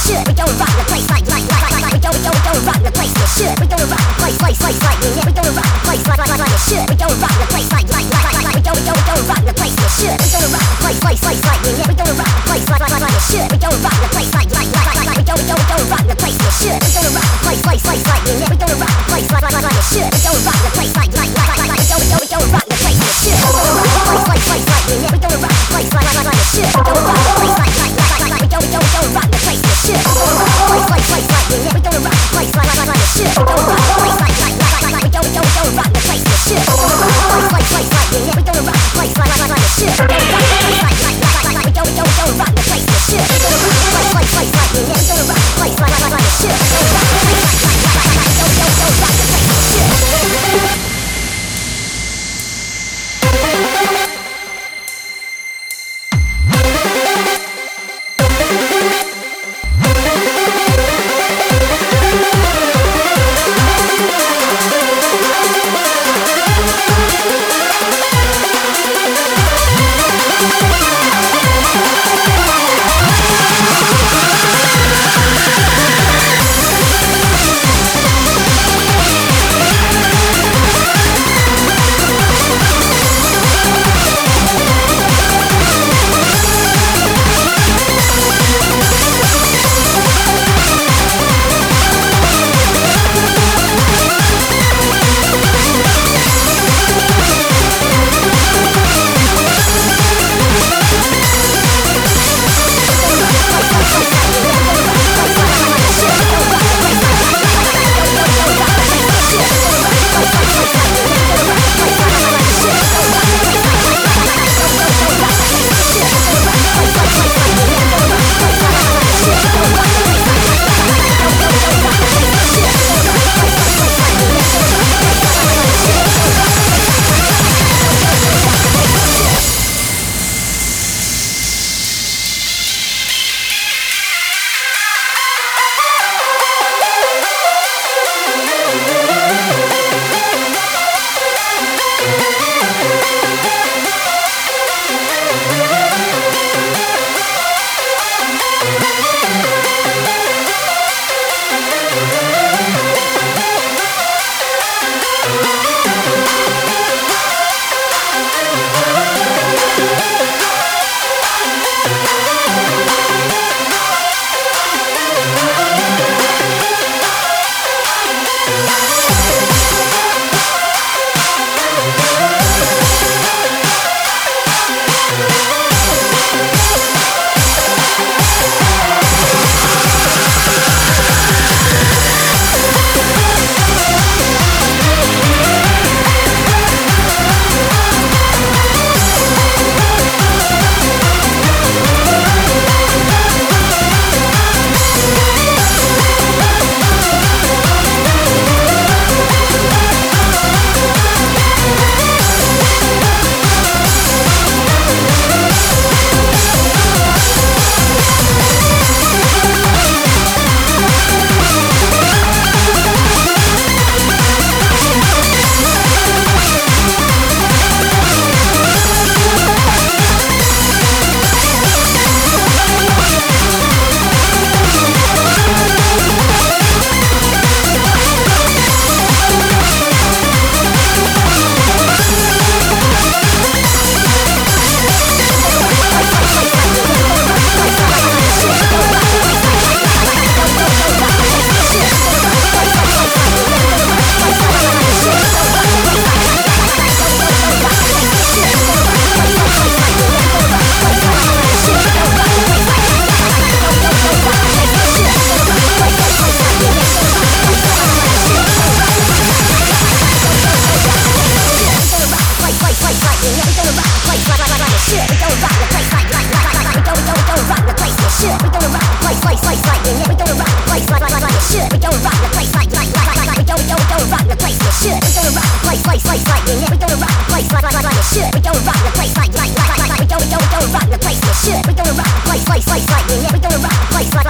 should. We gonna rock the place like we don't rock the place. You should. We gonna rock the place like we gonna rock the place like you should. We gonna rock the place like we don't rock the place. You should. We gonna rock the place like we gonna rock the place like you should. We gonna rock the place like we don't rock the place. You should. We gonna rock the place like we gonna rock the place like you should. We gonna rock the place like we don't rock the place. You should. We gonna rock the place like we gonna rock the place like you should. We gonna rock the place like we don't rock the place. You should. We gonna rock the place like we gonna rock the place like you should. We gonna rock the place like we don't rock the place. You should. We gonna rock the place like we gonna rock the place like you should. We gonna rock the place like we don't rock the place. You should. We gonna rock the place like we gonna rock the place like you should. We gonna rock the place like we don't rock the place. You should. We gonna rock the place like